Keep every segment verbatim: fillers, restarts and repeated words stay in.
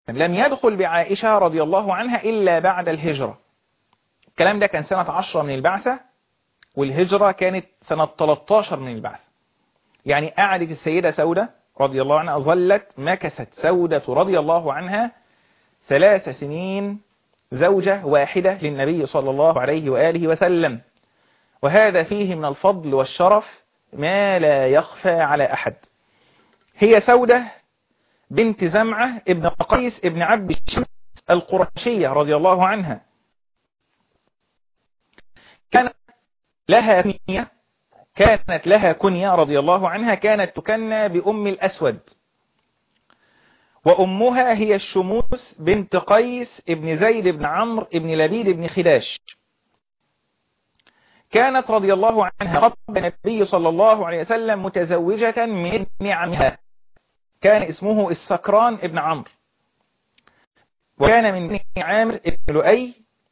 لم يدخل بعائشة رضي الله عنها إلا بعد الهجرة. الكلام ده كان سنة عشرة من البعثة، والهجرة كانت سنة ثلاثة عشر من البعثة. يعني قعدت السيدة سودة رضي الله عنها، ظلت مكثت سودة رضي الله عنها ثلاث سنين زوجة واحدة للنبي صلى الله عليه وآله وسلم، وهذا فيه من الفضل والشرف ما لا يخفى على أحد. هي سودة بنت زمعة ابن قيس ابن عبد الشمس القرشية رضي الله عنها. كانت لها كنية كانت لها كنية رضي الله عنها، كانت تكنى بأم الأسود، وأمها هي الشموس بنت قيس ابن زيد بن عمرو ابن لبيد بن خداش. كانت رضي الله عنها قبل النبي صلى الله عليه وسلم متزوجة من ابن عمها، كان اسمه السكران ابن عمرو، وكان من بني عامر ابن لؤي.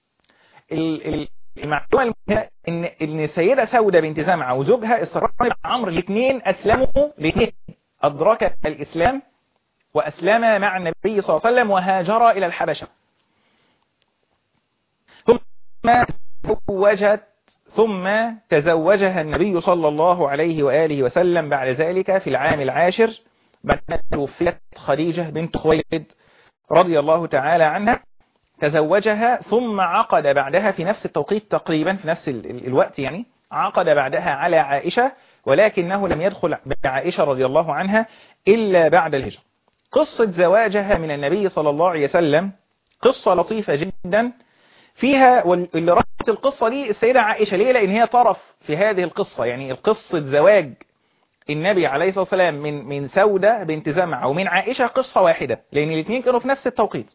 المعلومة ان ان سيدة سودة بنت زمعة وزوجها السكران ابن عمرو الاثنين اسلموا، الاثنين ادركا الاسلام واسلما مع النبي صلى الله عليه وسلم وهاجرا الى الحبشة. ثم تزوجت ثم تزوجها النبي صلى الله عليه وآله وسلم بعد ذلك في العام العاشر بعد ما توفيت خديجة بنت خويلد رضي الله تعالى عنها. تزوجها ثم عقد بعدها في نفس التوقيت تقريبا في نفس الوقت، يعني عقد بعدها على عائشة، ولكنه لم يدخل بعائشة رضي الله عنها إلا بعد الهجرة. قصة زواجها من النبي صلى الله عليه وسلم قصة لطيفة جدا فيها، واللي رأت القصة دي السيدة عائشة. ليه؟ لأن هي طرف في هذه القصة، يعني القصة زواج النبي عليه الصلاة والسلام من من سودة بنت زمعة ومن عائشة قصة واحدة، لأن الاثنين كانوا في نفس التوقيت.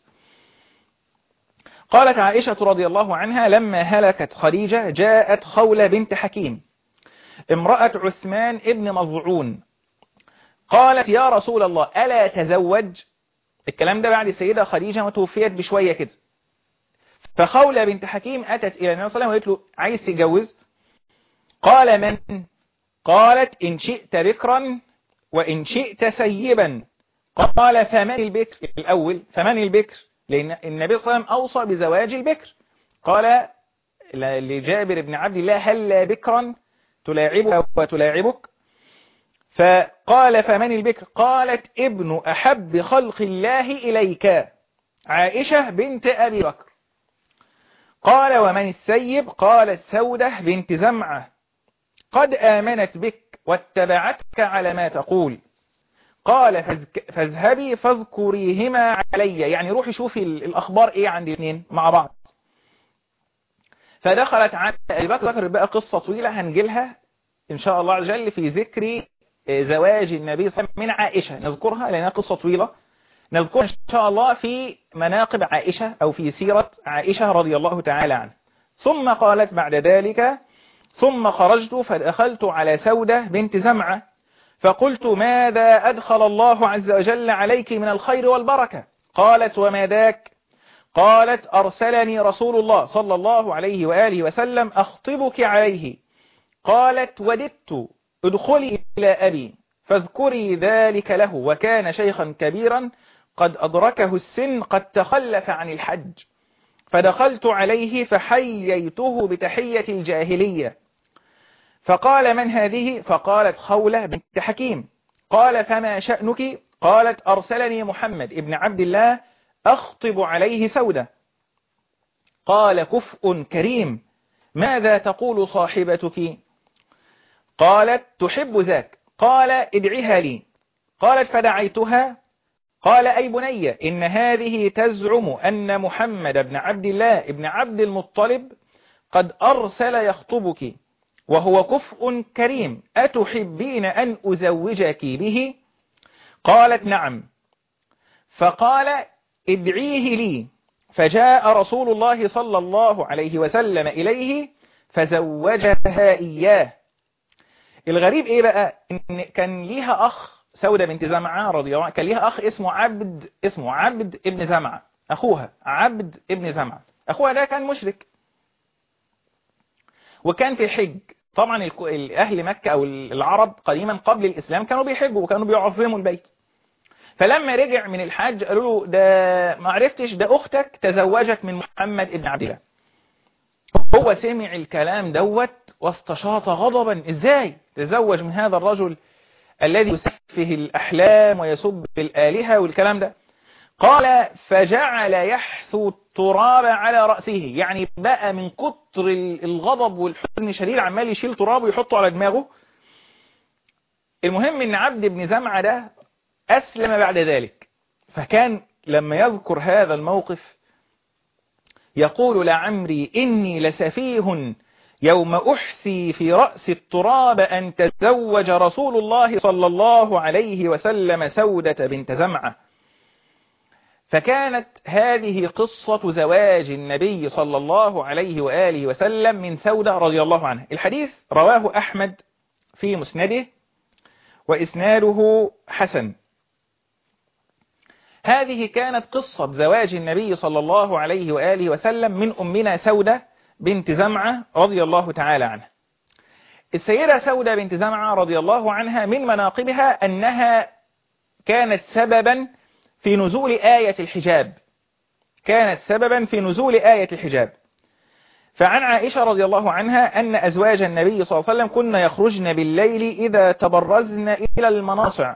قالت عائشة رضي الله عنها: لما هلكت خديجة جاءت خولة بنت حكيم امرأة عثمان ابن مظعون، قالت: يا رسول الله ألا تزوج؟ الكلام ده بعد السيدة خديجة ما توفيت بشوية كده. فخولة بنت حكيم أتت إلى النبي صلى الله عليه وسلم وقالت له: عايز تتجوز؟ قال: من؟ قالت: إن شئت بكرا وإن شئت سيبا. قال: فمن البكر؟ الأول فمن البكر؟ لأن النبي صلى الله عليه وسلم أوصى بزواج البكر. قال لجابر بن عبد الله: هل بكرا تلاعبك وتلاعبك؟ فقال: فمن البكر؟ قالت: ابن أحب خلق الله إليك، عائشة بنت أبي بكر. قال: ومن السيب؟ قالت: سودة بنت زمعة، قد آمنت بك واتبعتك على ما تقول. قال: فاذهبي فاذكريهما علي، يعني روحي شوفي الأخبار إيه عند الاثنين مع بعض. فدخلت على أبي بكر. ذكر بقى قصة طويلة هنجلها إن شاء الله عز وجل في ذكر زواج النبي صلى الله عليه وسلم من عائشة، نذكرها لأنها قصة طويلة، نذكرها إن شاء الله في مناقب عائشة أو في سيرة عائشة رضي الله تعالى عنها. ثم قالت بعد ذلك: ثم خرجت فدخلت على سودة بنت زمعة فقلت: ماذا أدخل الله عز وجل عليك من الخير والبركة؟ قالت: وما ذاك؟ قالت: أرسلني رسول الله صلى الله عليه وآله وسلم أخطبك عليه. قالت: وددت ادخلي إلى أبي فاذكري ذلك له، وكان شيخا كبيرا قد أدركه السن قد تخلف عن الحج. فدخلت عليه فحييته بتحية الجاهلية. فقال: من هذه؟ فقالت: خولة بنت حكيم. قال: فما شأنك؟ قالت: أرسلني محمد ابن عبد الله أخطب عليه سودة. قال: كفء كريم، ماذا تقول صاحبتك؟ قالت: تحب ذاك. قال: ادعيها لي. قالت: فدعيتها. قال: أي بني، إن هذه تزعم أن محمد بن عبد الله ابن عبد المطلب قد أرسل يخطبك وهو كفء كريم، أتحبين أن أزوجك به؟ قالت: نعم. فقال: ادعيه لي. فجاء رسول الله صلى الله عليه وسلم إليه فزوجها إياه. الغريب إيه بقى؟ إن كان ليها أخ سودة بنت زمعة رضي الله عنها، كان ليها أخ اسمه عبد اسمه عبد ابن زمعة، أخوها عبد ابن زمعة. أخوها ده كان مشرك وكان في حج. طبعا أهل مكة أو العرب قديما قبل الإسلام كانوا بيحجوا وكانوا بيعظموا البيت. فلما رجع من الحج قالوا له ده ما عرفتش ده أختك تزوجت من محمد ابن عبد الله. هو سمع الكلام دوت واستشاط غضبا، ازاي تزوج من هذا الرجل الذي يسفه الأحلام ويسب الآلهة والكلام ده؟ قال فجعل يحثو التراب على رأسه، يعني بقى من كتر الغضب والحزن الشديد عمال يشيل تراب ويحطه على دماغه. المهم ان عبد بن زمعة ده أسلم بعد ذلك، فكان لما يذكر هذا الموقف يقول لعمري إني لسفيه يوم أحثي في رأس التراب أن تزوج رسول الله صلى الله عليه وسلم سودة بنت زمعة. فكانت هذه قصة زواج النبي صلى الله عليه وآله وسلم من سودة رضي الله عنها. الحديث رواه أحمد في مسنده وإسناده حسن. هذه كانت قصة زواج النبي صلى الله عليه وآله وسلم من أمنا سودة بنت زمعة رضي الله تعالى عنها. السيدة سودة بنت زمعة رضي الله عنها من مناقبها أنها كانت سببا في نزول آية الحجاب، كانت سببا في نزول آية الحجاب. فعن عائشة رضي الله عنها أن أزواج النبي صلى الله عليه وسلم كن يخرجن بالليل إذا تبرزن إلى المناصع،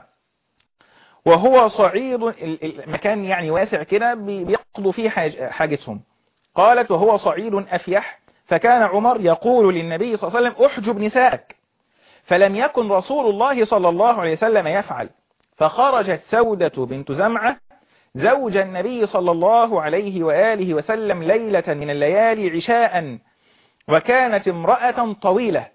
وهو صعيد المكان يعني واسع كده بيقضوا فيه حاجتهم. قالت وهو صعيد أفيح، فكان عمر يقول للنبي صلى الله عليه وسلم احجب نساءك، فلم يكن رسول الله صلى الله عليه وسلم يفعل. فخرجت سودة بنت زمعة زوج النبي صلى الله عليه وآله وسلم ليلة من الليالي عشاء، وكانت امرأة طويلة،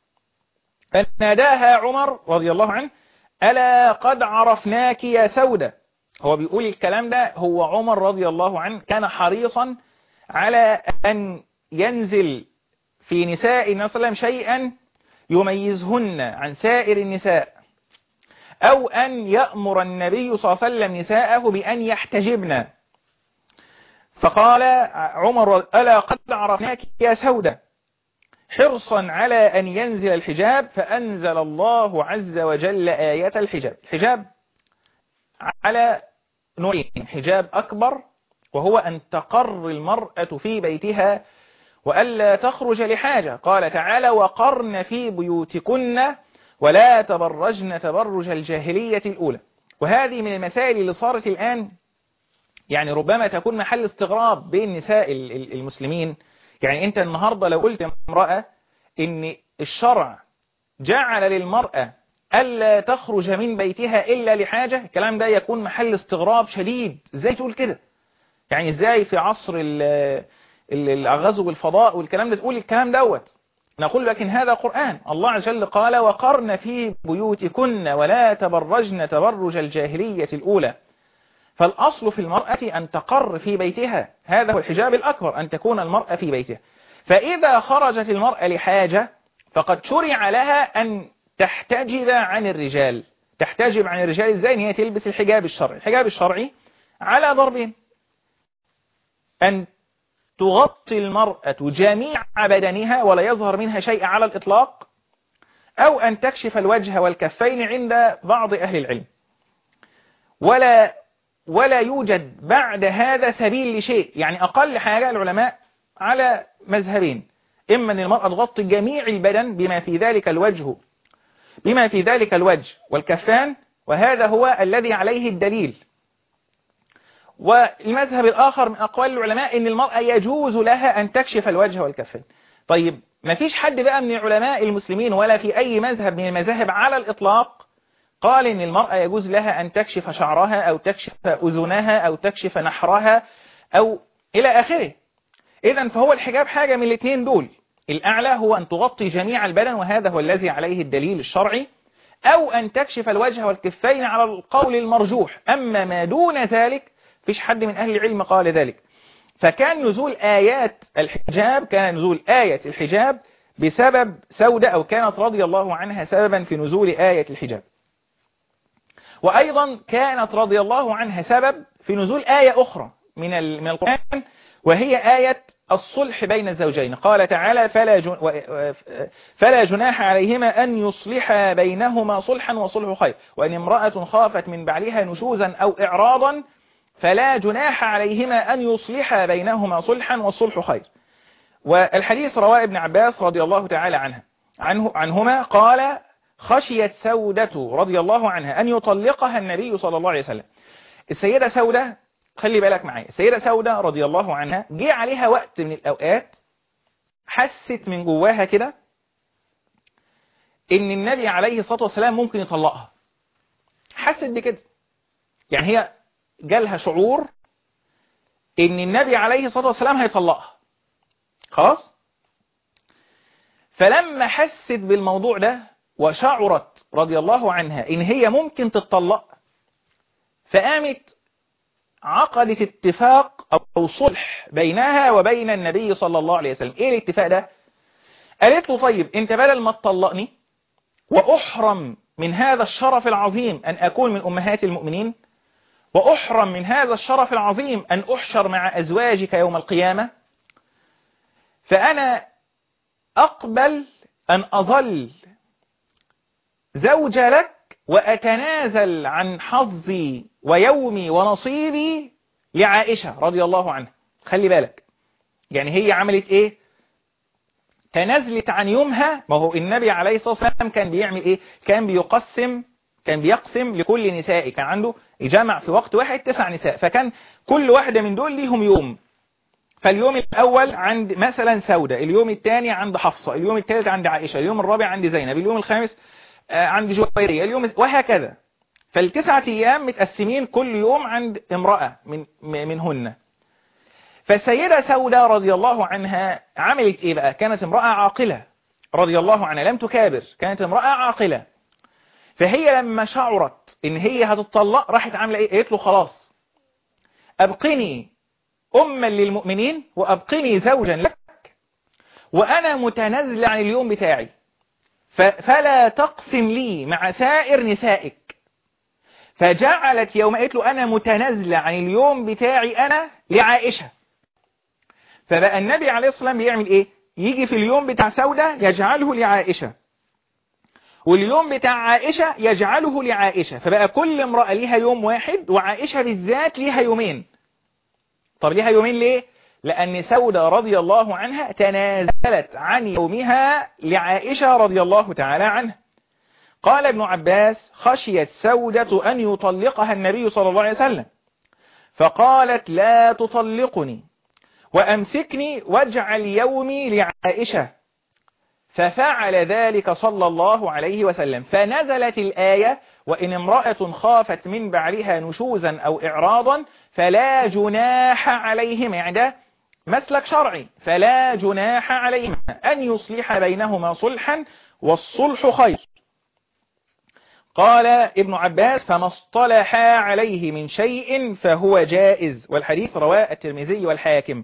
فناداها عمر رضي الله عنه ألا قد عرفناك يا سودة. هو بيقول الكلام ده، هو عمر رضي الله عنه كان حريصا على أن ينزل في نساء النبي صلى الله عليه وسلم شيئا يميزهن عن سائر النساء، أو أن يأمر النبي صلى الله عليه وسلم نساءه بأن يحتجبن. فقال عمر ألا قد عرفناك يا سودة، حرصا على أن ينزل الحجاب. فأنزل الله عز وجل آية الحجاب. الحجاب على نوعين، حجاب أكبر وهو أن تقر المرأة في بيتها وألا تخرج لحاجة. قال تعالى وقرن في بيوتكن ولا تبرجن تبرج الجاهلية الأولى. وهذه من المسائل اللي صارت الآن يعني ربما تكون محل استغراب بين نساء المسلمين. يعني أنت النهاردة لو قلت امرأة إن الشرع جعل للمرأة ألا تخرج من بيتها إلا لحاجة، الكلام ده يكون محل استغراب شديد. إزاي تقول كده؟ يعني إزاي في عصر الغزو والفضاء والكلام ده تقول الكلام دوت؟ نقول لكن هذا قرآن. الله عز وجل قال وقرن في بيوتكن ولا تبرجن تبرج الجاهلية الأولى. فالأصل في المرأة أن تقر في بيتها، هذا هو الحجاب الأكبر، أن تكون المرأة في بيتها. فإذا خرجت المرأة لحاجة فقد شرع لها أن تحتجب عن الرجال. تحتجب عن الرجال إزاي؟ إن هي تلبس الحجاب الشرعي. الحجاب الشرعي على ضربين: أن تغطي المرأة جميع بدنها ولا يظهر منها شيء على الإطلاق، أو أن تكشف الوجه والكفين عند بعض أهل العلم. ولا ولا يوجد بعد هذا سبيل لشيء. يعني أقل حاجة العلماء على مذهبين: إما أن المرأة تغطي جميع البدن بما في ذلك الوجه بما في ذلك الوجه والكفان، وهذا هو الذي عليه الدليل. والمذهب الآخر من أقوال العلماء أن المرأة يجوز لها أن تكشف الوجه والكفين. طيب ما فيش حد بقى من علماء المسلمين ولا في أي مذهب من المذاهب على الإطلاق قال أن المرأة يجوز لها أن تكشف شعرها أو تكشف أذنها أو تكشف نحرها أو إلى آخره. إذن فهو الحجاب حاجة من الاثنين دول: الأعلى هو أن تغطي جميع البدن وهذا هو الذي عليه الدليل الشرعي، أو أن تكشف الوجه والكفين على القول المرجوح. أما ما دون ذلك فيش حد من أهل العلم قال ذلك. فكان نزول آيات الحجاب كان نزول آية الحجاب بسبب سودة، أو كانت رضي الله عنها سببا في نزول آية الحجاب. وأيضا كانت رضي الله عنها سبب في نزول آية أخرى من من القرآن، وهي آية الصلح بين الزوجين. قال تعالى فلا, جن... فلا جناح عليهما أن يصلحا بينهما صلحا والصلح خير، وإن امرأة خافت من بعلها نشوزا أو إعراضا فلا جناح عليهما أن يصلحا بينهما صلحا والصلح خير. والحديث رواه ابن عباس رضي الله تعالى عنه عنه عنهما قال خشيت سودة رضي الله عنها أن يطلقها النبي صلى الله عليه وسلم. السيدة سودة، خلي بالك معايا، السيدة سودة رضي الله عنها جه عليها وقت من الأوقات حست من جواها كده إن النبي عليه الصلاة والسلام ممكن يطلقها. حست بكده، يعني هي جالها شعور إن النبي عليه الصلاة والسلام هيطلقها خلاص. فلما حست بالموضوع ده وشعرت رضي الله عنها إن هي ممكن تتطلق، فقامت عقدت اتفاق أو صلح بينها وبين النبي صلى الله عليه وسلم. إيه الاتفاق ده؟ قالت له طيب أنت بدل ما تطلقني وأحرم من هذا الشرف العظيم أن أكون من أمهات المؤمنين، وأحرم من هذا الشرف العظيم أن أحشر مع أزواجك يوم القيامة، فأنا أقبل أن أظل زوجة لك وأتنازل عن حظي ويومي ونصيبي لعائشة رضي الله عنها. خلي بالك، يعني هي عملت إيه؟ تنازلت عن يومها. ما هو النبي عليه الصلاة والسلام كان بيعمل إيه؟ كان بيقسم كان بيقسم لكل نساء، كان عنده جمع في وقت واحد تسع نساء، فكان كل واحدة من دول ليهم يوم. فاليوم الأول عند مثلا سودة، اليوم الثاني عند حفصة، اليوم الثالث عند عائشة، اليوم الرابع عند زينب، اليوم الخامس عند جويرية، اليوم وهكذا. فالتسعة أيام متقسمين كل يوم عند امرأة من منهن. فالسيدة سودة رضي الله عنها عملت إيه بقى؟ كانت امرأة عاقلة رضي الله عنها، لم تكابر، كانت امرأة عاقلة. فهي لما شعرت إن هي هتطلق راحت عاملة إيه؟ قالت له خلاص أبقني أما للمؤمنين وأبقني زوجا لك، وأنا متنازل عن اليوم بتاعي، فلا تقسم لي مع سائر نسائك. فجعلت يوم قالت له أنا متنازل عن اليوم بتاعي أنا لعائشة. فبقى النبي عليه الصلاة والسلام بيعمل إيه؟ يجي في اليوم بتاع سودة يجعله لعائشة، واليوم بتاع عائشة يجعله لعائشة، فبقى كل امرأة ليها يوم واحد، وعائشة بالذات ليها يومين. طب ليها يومين ليه؟ لأن سودة رضي الله عنها تنازلت عن يومها لعائشة رضي الله تعالى عنها. قال ابن عباس خشيت سودة أن يطلقها النبي صلى الله عليه وسلم، فقالت لا تطلقني وأمسكني واجعل يومي لعائشة، ففعل ذلك صلى الله عليه وسلم. فنزلت الآية وإن امرأة خافت من بعلها نشوزا أو إعراضا فلا جناح عليهما، يعني ده مسلك شرعي، فلا جناح عليهما أن يصلح بينهما صلحا والصلح خير. قال ابن عباس فما اصطلحا عليه من شيء فهو جائز، والحديث رواه الترمذي والحاكم.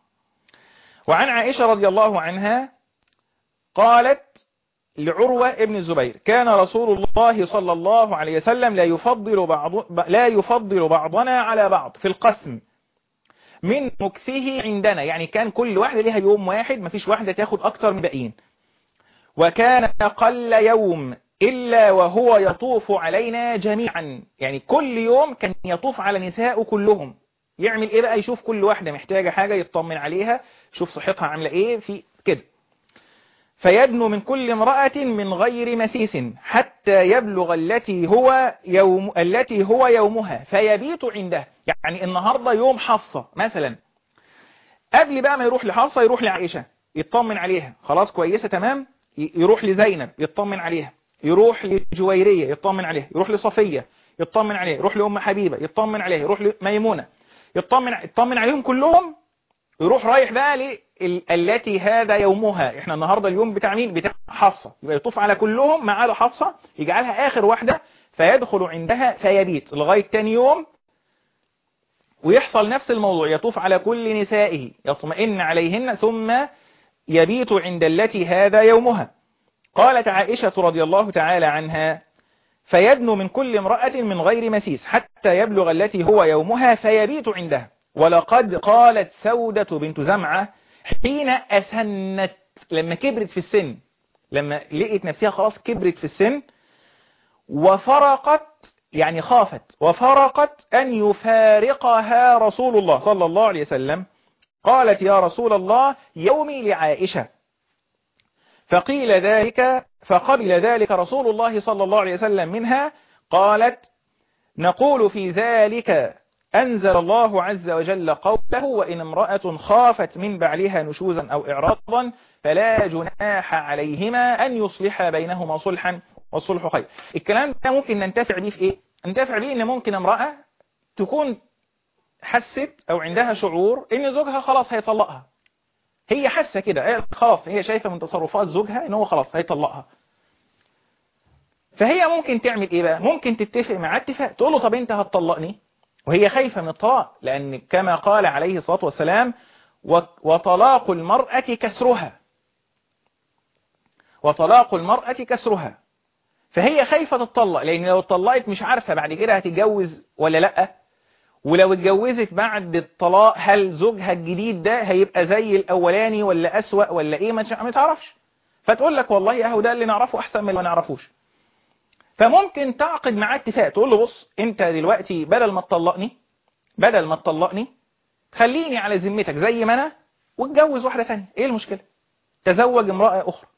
وعن عائشة رضي الله عنها قالت لعروة ابن الزبير كان رسول الله صلى الله عليه وسلم لا يفضل بعض لا يفضل بعضنا على بعض في القسم من مكثه عندنا، يعني كان كل واحدة لها يوم واحد، مفيش واحدة تاخد أكتر من باقيين. وكان قل يوم إلا وهو يطوف علينا جميعا، يعني كل يوم كان يطوف على نساء كلهم. يعمل إيه بقى؟ يشوف كل واحدة محتاجة حاجة يطمن عليها، يشوف صحتها عاملة إيه في كده. فيدنو من كل امرأة من غير مسيس حتى يبلغ التي هو يوم التي هو يومها فيبيت عندها. يعني النهاردة يوم حفصة مثلا، قبل بقى ما يروح لحفصة يروح لعائشة يطمن عليها، خلاص كويسة تمام، يروح لزينب يطمن عليها، يروح لجويرية يطمن عليها، يروح لصفية يطمن عليها، يروح لأم حبيبة يطمن عليها، يروح لميمونة يطمن يطمن عليهم كلهم، يروح رايح بقى ل التي هذا يومها. احنا النهاردة اليوم بتاع مين؟ بتاع حفصة، يبقى يطوف على كلهم ما عدا حفصة، يجعلها آخر واحدة فيدخل عندها فيبيت لغاية تاني يوم، ويحصل نفس الموضوع، يطوف على كل نسائه يطمئن عليهن ثم يبيت عند التي هذا يومها. قالت عائشة رضي الله تعالى عنها فيدنو من كل امرأة من غير مسيس حتى يبلغ التي هو يومها فيبيت عندها. ولقد قالت سودة بنت زمعة حين أسنت، لما كبرت في السن، لما لقيت نفسها خلاص كبرت في السن، وفرقت يعني خافت وفرقت أن يفارقها رسول الله صلى الله عليه وسلم، قالت يا رسول الله يومي لعائشة، فقيل ذلك فقبل ذلك رسول الله صلى الله عليه وسلم منها. قالت نقول في ذلك أنزل الله عز وجل قوله وإن امرأة خافت من بعلها نشوزا أو إعراضا فلا جناح عليهما أن يصلحا بينهما صلحا والصلح خير. الكلام ده ممكن ننتفع بيه في إيه؟ ننتفع بيه إن ممكن امرأة تكون حست أو عندها شعور إن زوجها خلاص هيطلقها، هي حاسة كده خلاص، هي شايفة من تصرفات زوجها إن هو خلاص هيطلقها، فهي ممكن تعمل إيه بقى؟ ممكن تتفق مع اتفاق، تقول له طب أنت هتطلقني، وهي خايفة من الطلاق، لأن كما قال عليه الصلاة والسلام وطلاق المرأة كسرها، وطلاق المرأة كسرها، فهي خايفة تطلق، لأن لو اتطلقت مش عارفة بعد كده هتتجوز ولا لأ، ولو اتجوزت بعد الطلاق هل زوجها الجديد ده هيبقى زي الأولاني ولا أسوأ ولا إيه، ما تعرفش، فتقول لك والله أهو ده اللي نعرفه أحسن من اللي ما نعرفوش. فممكن تعقد معاه اتفاق، تقول له بص انت دلوقتي بدل ما تطلقني بدل ما تطلقني خليني على ذمتك زي ما انا، واتجوز واحدة ثانيه، ايه المشكلة؟ تزوج امرأة اخرى،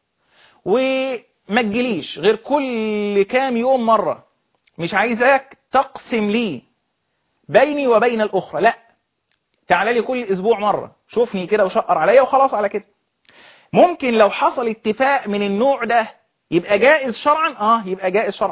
وما تجيليش غير كل كام يوم مرة، مش عايزاك تقسم لي بيني وبين الاخرى، لا تعالى لي كل اسبوع مرة، شوفني كده وشقر عليا وخلاص على كده. ممكن لو حصل اتفاق من النوع ده يبقى جائز شرعا، اه يبقى جائز شرعا.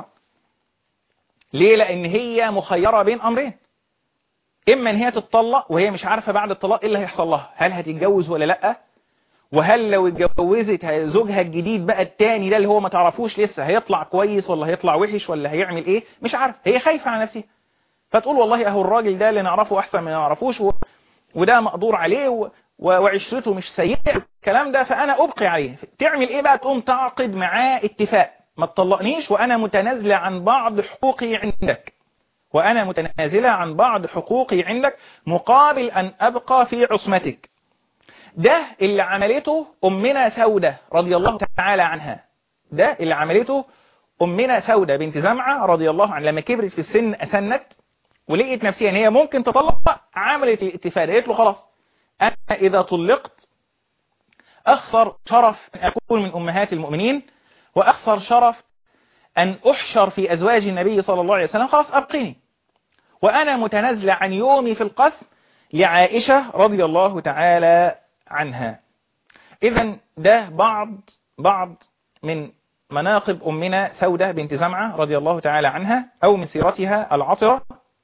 ليه؟ لان هي مخيرة بين امرين، اما ان هي تتطلق وهي مش عارفة بعد الطلاق ايه اللي هيحصل لها، هل هتتجوز ولا لا، وهل لو اتجوزت زوجها الجديد بقى التاني ده اللي هو ما تعرفوش لسه هيطلع كويس ولا هيطلع وحش ولا هيعمل ايه، مش عارف، هي خايفة على نفسها، فتقول والله اهو الراجل ده اللي نعرفه احسن من ما نعرفوش، و... وده مقدور عليه، و... وعشرته مش سيئة الكلام ده، فانا ابقي عليه. تعمل ايه بقى؟ تقوم تعقد معاه اتفاق، ما تطلقنيش وانا متنازلة عن بعض حقوقي عندك، وانا متنازلة عن بعض حقوقي عندك مقابل ان ابقى في عصمتك. ده اللي عملته امنا سودة رضي الله تعالى عنها، ده اللي عملته امنا سودة بنت زمعة رضي الله عنها، لما كبرت في السن اسنت ولقيت نفسها ان هي ممكن تطلق، عملت الاتفاق، قالت له خلاص انا اذا طلقت اخسر شرف ان اكون من امهات المؤمنين، واخسر شرف ان احشر في ازواج النبي صلى الله عليه وسلم، خلاص ابقيني، وانا متنازلة عن يومي في القسم لعائشة رضي الله تعالى عنها. اذا ده بعض بعض من مناقب امنا سودة بنت زمعة رضي الله تعالى عنها، او من سيرتها العطرة،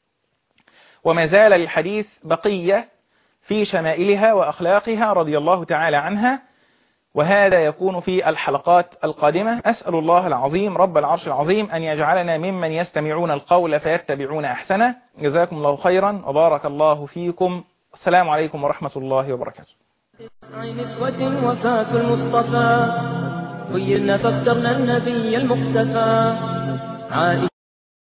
وما زال الحديث بقية في شمائلها وأخلاقها رضي الله تعالى عنها، وهذا يكون في الحلقات القادمة. أسأل الله العظيم رب العرش العظيم أن يجعلنا ممن يستمعون القول فيتبعون أحسنه. جزاكم الله خيرا وبارك الله فيكم. السلام عليكم ورحمة الله وبركاته. نسوة وفاة المصطفى خيرنا فاخترنا النبي المقتفى.